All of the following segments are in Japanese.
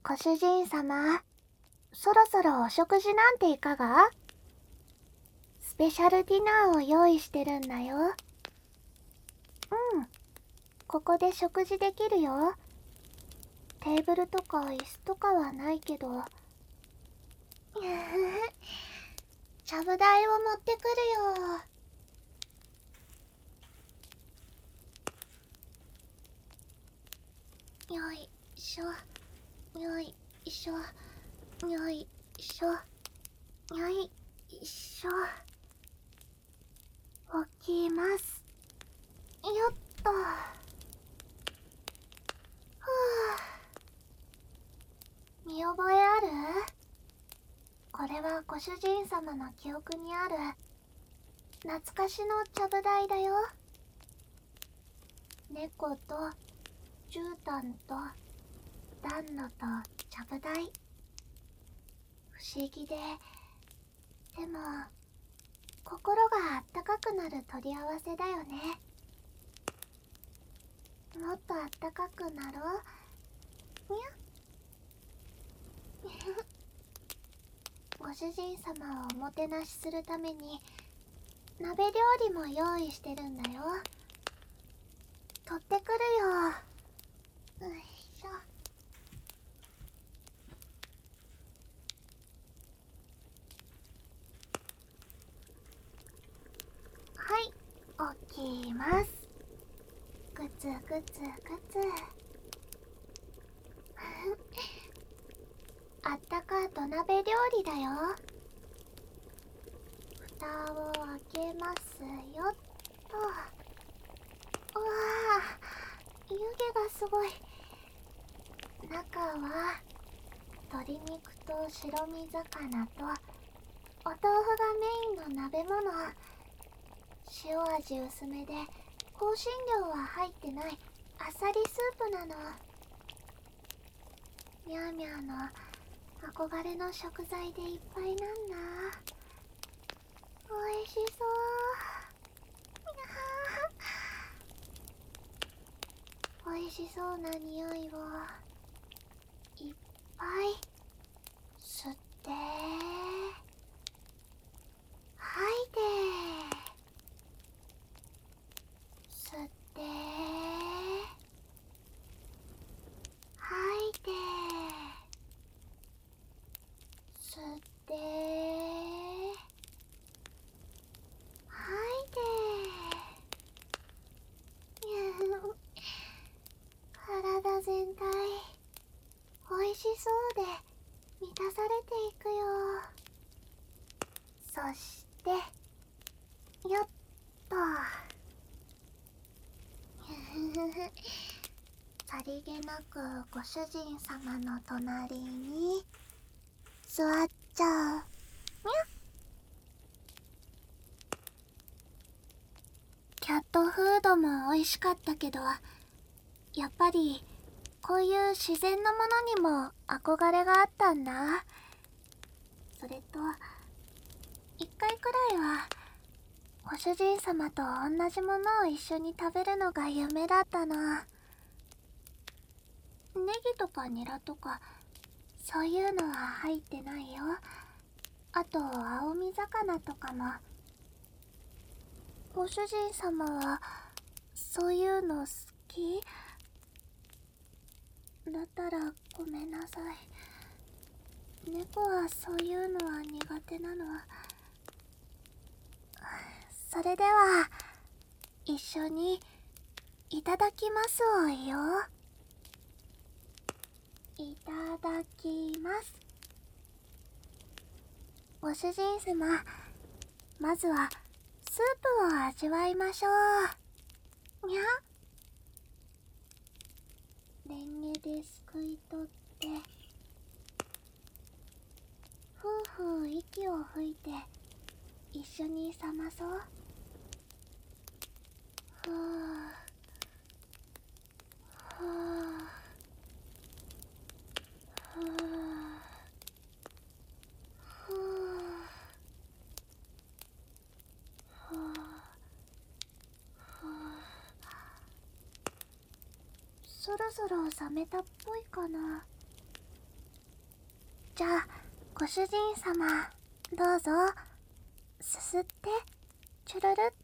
ご主人様、そろそろお食事なんていかが？スペシャルディナーを用意してるんだよ。うん、ここで食事できるよ。テーブルとか椅子とかはないけど。ちゃぶ台を持ってくるよ。よいしょ、よいしょ、よいしょ、よいしょ。起きます。よっと。ふぅ。見覚えある？これはご主人様の記憶にある懐かしのちゃぶ台だよ。猫と絨毯と暖炉とちゃぶ台。不思議で、でも心があったかくなる取り合わせだよね。もっとあったかくなろう。にゃご主人様をおもてなしするために鍋料理も用意してるんだよ。取ってくるよ。よいしょ。はい、起きます。ぐつぐつぐつ。あったか土鍋料理だよ。蓋を開けますよっと。うわあ、湯気がすごい。中は鶏肉と白身魚とお豆腐がメインの鍋物。塩味薄めで香辛料は入ってないあっさりスープなの。みゃーみゃーの憧れの食材でいっぱいなんだ。おいしそう。おいしそうな匂いをいっぱい吸って吐いて、吸って吐いて、吸って吐いて。体全体おいしそうで満たされていくよ。そしてよっと。さりげなくご主人様の隣に座っちゃう。にゃ。キャットフードも美味しかったけど、やっぱりこういう自然のものにも憧れがあったんだ。それと一回くらいはご主人様と同じものを一緒に食べるのが夢だったの。ネギとかニラとかそういうのは入ってないよ。あと青身魚とかも。ご主人様はそういうの好き？だったらごめんなさい。猫はそういうのは苦手なの。それでは一緒にいただきますを言おう。いただきます。ご主人様、まずはスープを味わいましょう。にゃ。レンゲですくい取ってふうふう息を吹いて一緒に冷まそう。ふうふうふうふうふうふう。そろそろ冷めたっぽいかな。 じゃあご主人様、どうぞ。すすって、チュルルって。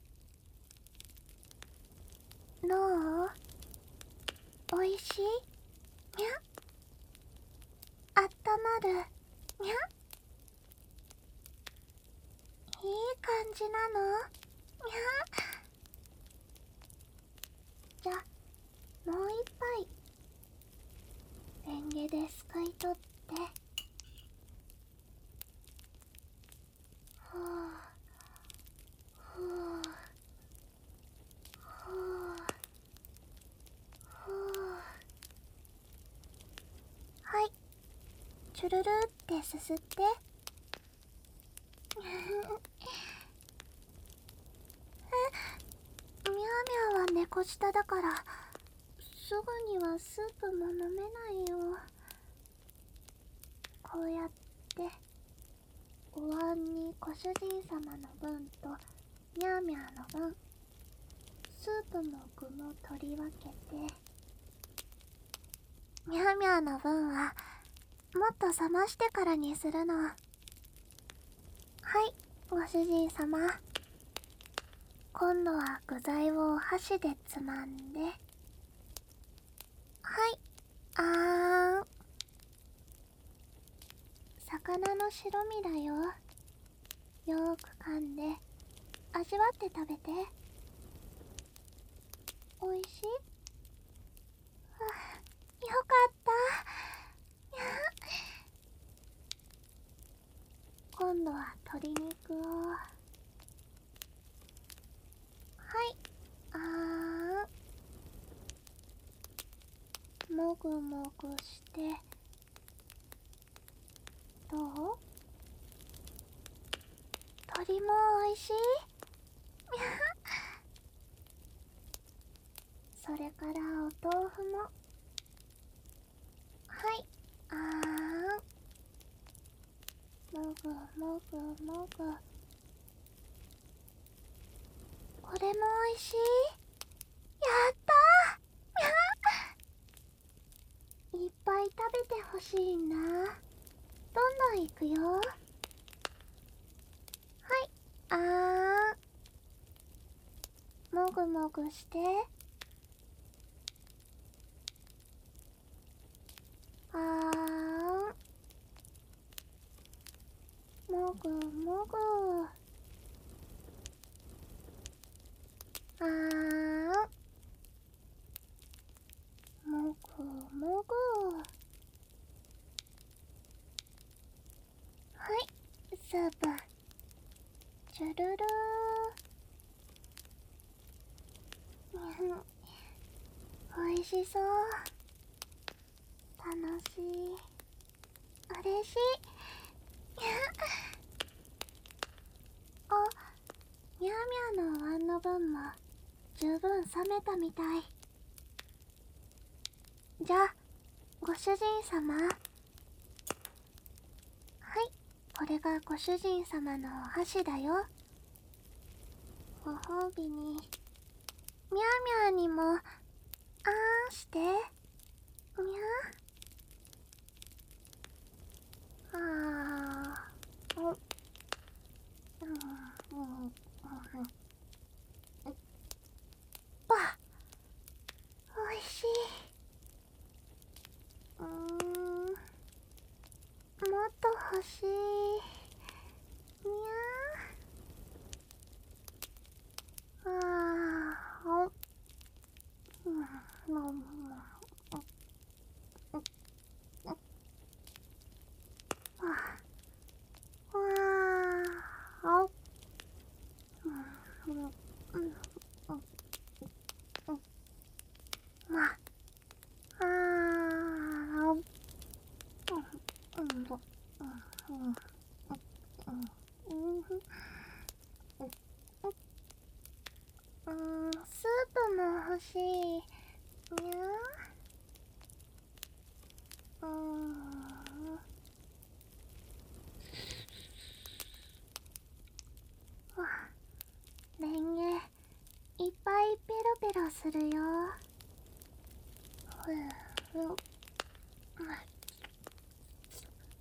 どう？おいしい？にゃ？あったまる？にゃ？いい感じなの？にゃ？じゃ、もう一杯レンゲですくい取って。ふうふうふうふう。はい、チュルルってすすって。ミャーミャーは猫舌だからすぐにはスープも飲めないよ。こうやってお椀にご主人様の分とミャーミャーの分、スープも具も取り分けて、ミャーミャーの分はもっと冷ましてからにするの。はい、ご主人様。今度は具材を箸でつまんで。はい、あーん。魚の白身だよ。よーく噛んで味わって食べて。おいしい？はあ、よかった。今度は鶏肉を。はい、あーん。もぐもぐして。どう？鶏もおいしい？それからお豆腐も。はい、あーん。もぐもぐもぐ。これもおいしい？やったー。いっぱい食べてほしいんだ。どんどんいくよ。はい、あーん。もぐもぐして。あーん。もぐもぐ。あーん。もぐもぐ。はい、スープ。チュルルー。おいしそう。楽しい。嬉しい。あ、ミャーミャーのお椀の分も十分冷めたみたい。じゃあご主人様。はい、これがご主人様のお箸だよ。ご褒美にミャーミャーにもあーんして。にゃ。あーお。ば、おいしい。もっと欲しい。にゃー。あーお。わーお。まあーお。スープも欲しい。にゃレンゲいっぱいペロペロするよ。ふうふう。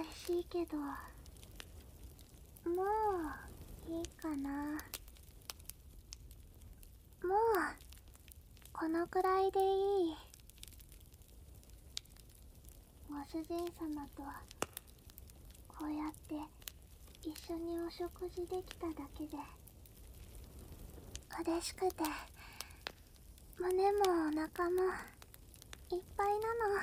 しいけど、もういいかな。もうこのくらいでいい。ご主人様とこうやって一緒にお食事できただけで嬉しくて、胸もお腹もいっぱいなの。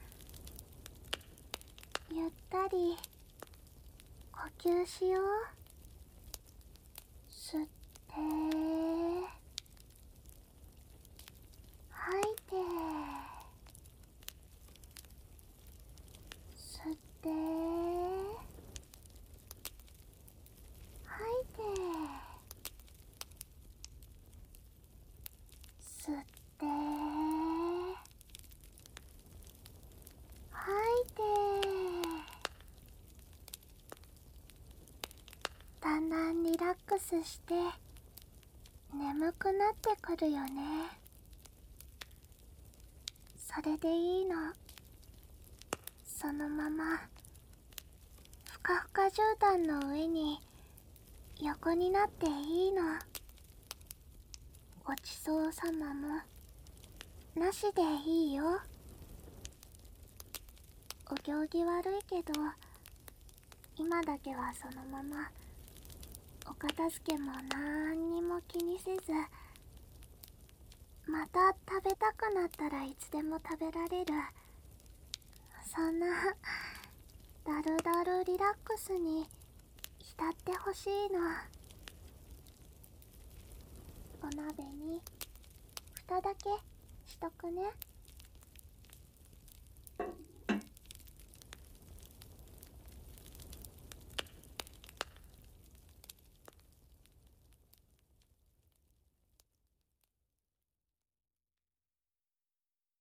ゆったり呼吸しよう。吸って吐いて、吸って吐いて、吸って吐いて。だんだんリラックスして眠くなってくるよね。それでいいの。そのままふかふか絨毯の上に横になっていいの。ごちそうさまもなしでいいよ。お行儀悪いけど、今だけはそのままお片付けもなんにも気にせず、また食べたくなったらいつでも食べられる、そんなだるだるリラックスに浸ってほしいの。お鍋に蓋だけしとくね。